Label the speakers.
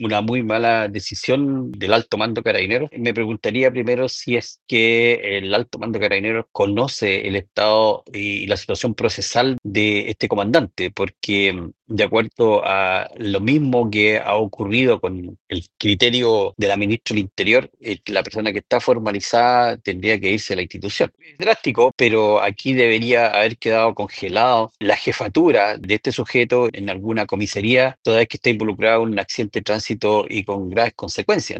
Speaker 1: una muy mala decisión del alto mando carabinero. Me preguntaría primero si es que el alto mando carabinero conoce el estado y la situación procesal de este comandante, porque de acuerdo a lo mismo que ha ocurrido con el criterio de la ministra del Interior, la persona que está formalizada tendría que irse a la institución. Es drástico, pero aquí debería haber quedado congelado la jefatura de este sujeto en alguna comisaría, toda vez que está involucrado en un accidente de tránsito y con graves consecuencias.